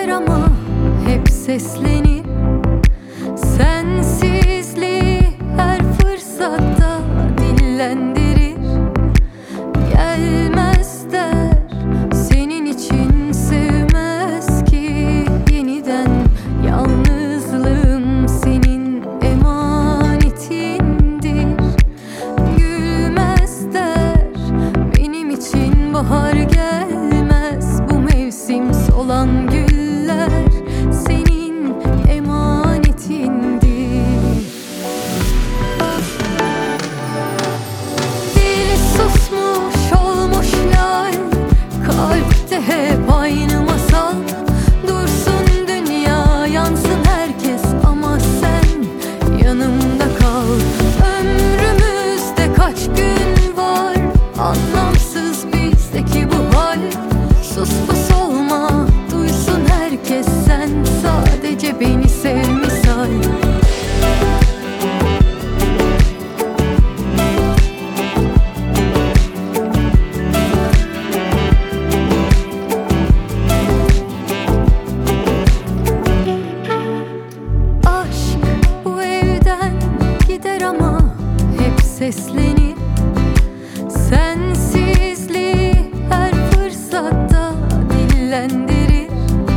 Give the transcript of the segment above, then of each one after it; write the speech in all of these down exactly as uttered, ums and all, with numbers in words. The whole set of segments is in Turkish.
ama hep seslenir. Sensizliği her fırsatta dillendirir. Gelmez der, senin için sevmez ki yeniden. Yalnızlığım senin emanetindir. Gülmez der, benim için bahar gelmez. Bu mevsim solan güller senin emanetindir. Dili susmuş olmuş lal, kalpte hep aynı masal. Dursun dünya, yansın herkes ama sen yanımda kal. Ömrümüzde kaç gün var, anlamsız bizdeki bu hal. Sus pus olma, duysun herkes, sen sadece beni sev misal. Aşk bu evden gider ama hep seslenir. Sensizliği her fırsatta dillendirir.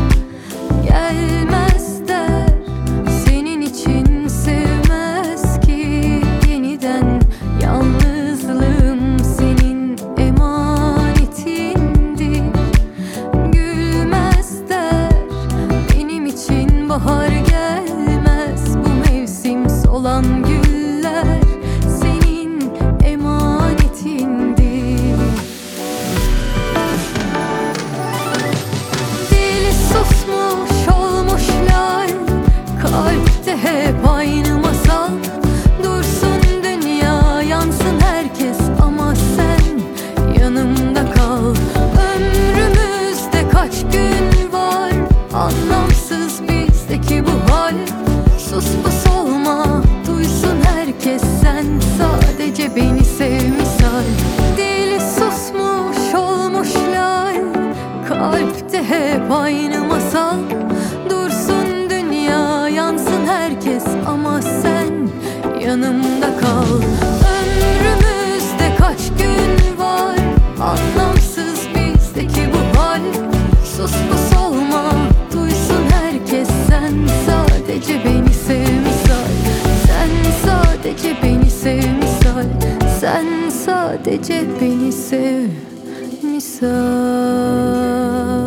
Gelmez der, senin için sevmez ki yeniden. Yalnızlığım senin emanetindir. Gülmez der, benim için bahar gelmez. Bu mevsim solan güller senin emanetindir. Dili susmuş olmuş lal, kalpte hep aynı masal. Dursun dünya, yansın herkes ama sen yanımda kal. Ömrümüzde kaç gün var, anlamsız bizdeki bu hal. Sus pus olma, duysun herkes, sen sadece beni sev misal. Dili susmuş olmuş lal, kalpte hep aynı masal. Dursun dünya, yansın herkes ama sen yanımda kal. Ömrümüzde kaç gün var, anlamsız bizdeki bu hal. Sus pus olma, duysun herkes, sen sadece beni sev misal. Sen sadece beni sev misal. Sen sadece beni sev misal.